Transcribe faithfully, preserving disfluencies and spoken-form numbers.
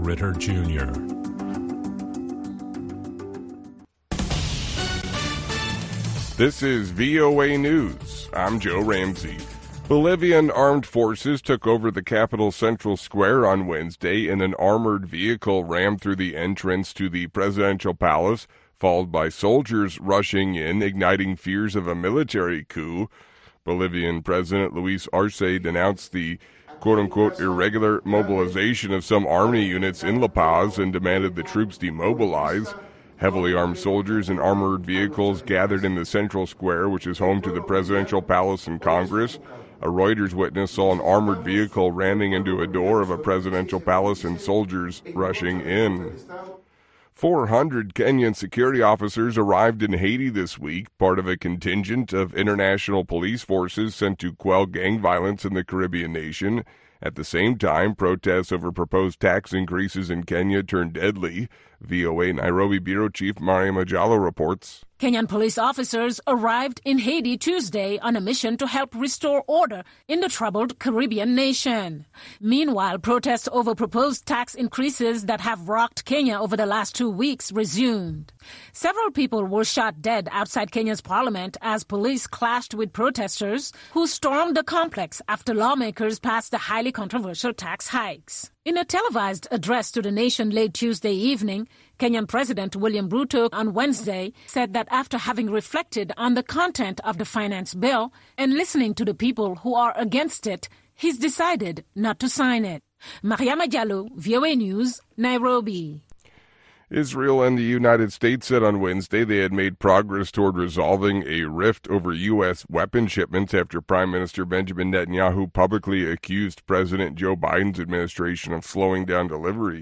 Ritter Junior This is V O A News. I'm Joe Ramsey. Bolivian armed forces took over the capital's central square on Wednesday in an armored vehicle rammed through the entrance to the presidential palace, followed by soldiers rushing in, igniting fears of a military coup. Bolivian President Luis Arce denounced the quote-unquote irregular mobilization of some army units in La Paz and demanded the troops demobilize. Heavily armed soldiers and armored vehicles gathered in the central square, which is home to the presidential palace and Congress. A Reuters witness saw an armored vehicle ramming into a door of a presidential palace and soldiers rushing in. four hundred Kenyan security officers arrived in Haiti this week, part of a contingent of international police forces sent to quell gang violence in the Caribbean nation. At the same time, protests over proposed tax increases in Kenya turned deadly. V O A Nairobi Bureau Chief Mariam Ajalo reports. Kenyan police officers arrived in Haiti Tuesday on a mission to help restore order in the troubled Caribbean nation. Meanwhile, protests over proposed tax increases that have rocked Kenya over the last two weeks resumed. Several people were shot dead outside Kenya's parliament as police clashed with protesters who stormed the complex after lawmakers passed the highly controversial tax hikes. In a televised address to the nation late Tuesday evening, Kenyan President William Ruto on Wednesday said that after having reflected on the content of the finance bill and listening to the people who are against it, he's decided not to sign it. Mariam Ajalo, V O A News, Nairobi. Israel and the United States said on Wednesday they had made progress toward resolving a rift over U S weapon shipments after Prime Minister Benjamin Netanyahu publicly accused President Joe Biden's administration of slowing down deliveries.